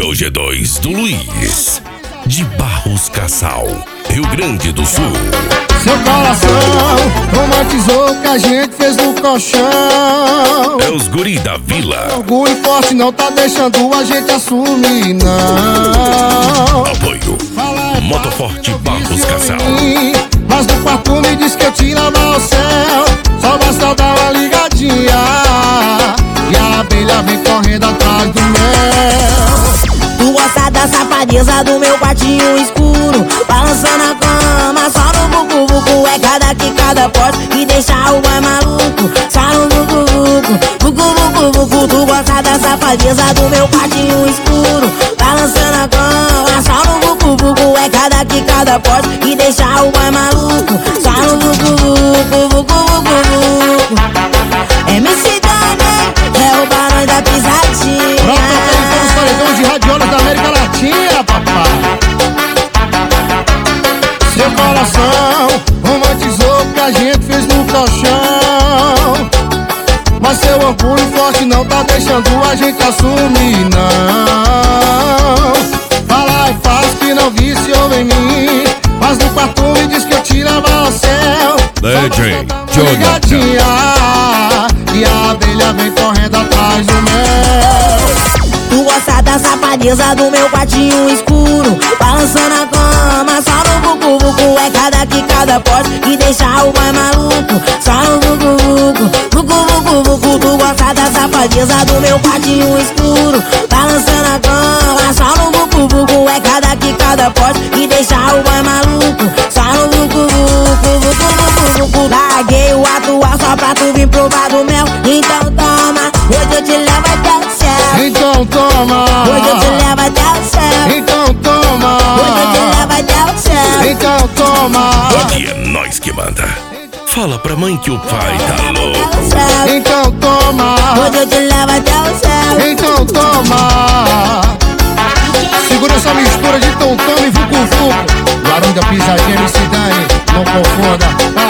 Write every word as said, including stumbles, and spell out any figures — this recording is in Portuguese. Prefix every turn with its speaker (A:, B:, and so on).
A: Nível G dois do Luiz, de Barros Cassal, Rio Grande do Sul.
B: Seu coração romantizou o que a gente fez no colchão.
A: É os guri da vila.
B: Orgulho forte não tá deixando a gente assumir, não.
A: Apoio Motoforte Barros Cassal.
B: Mas no quarto me diz que eu te lavo ao céu. Só basta dar uma ligadinha e a abelha vem correndo atrás do mel.
C: Tu gosta da safadeza do meu quartinho escuro, balançando a cama, só no vucu-vucu. É cada que cada pote que deixa o boy maluco, só no vucu-vucu, vucu-vucu-vucu. Tu gosta da safadeza do meu quartinho escuro, balançando a cama, só no vucu-vucu. É cada que cada pote que deixa o boy maluco, só no vucu-vucu, vucu-vucu-vucu. M C Dani é o barão da pisadinha.
B: Pronto, os paredões de radiolas da América Latina, papai. Seu coração romantizou o que a gente fez no colchão. Mas seu orgulho forte não tá deixando a gente assumir, não. Fala e faz que não viciou em mim, mas no quarto me diz que eu te levo ao céu.
A: D J
B: Jonathan. E a abelha vem correndo atrás do mel.
C: Tu gosta da safadeza do meu quartinho escuro, balançando a cama, só no vucu-vucu. É cada que cada pote que deixa o boy maluco, só no vucu-vucu, vucu-vucu-vucu. Tu gosta da safadeza do meu quartinho escuro, balançando a cama, só no vucu-vucu. É cada que cada pote que deixa o boy maluco, só no vucu-vucu, vucu-vucu-vucu. Larguei o atual só pra tu vir provar do mel. Então toma, hoje eu te levo até o céu.
B: Então toma,
C: hoje eu te levo até o céu.
B: Então toma,
C: hoje eu te levo até o céu.
B: Então toma,
A: aqui é nós que manda. Fala pra mãe que o pai tá louco.
B: então toma,
C: hoje eu te levo até o céu.
B: então toma. Segura essa mistura de tom-tom e vucu-vucu. Barão da pisadinha, M C Dani, não confunda.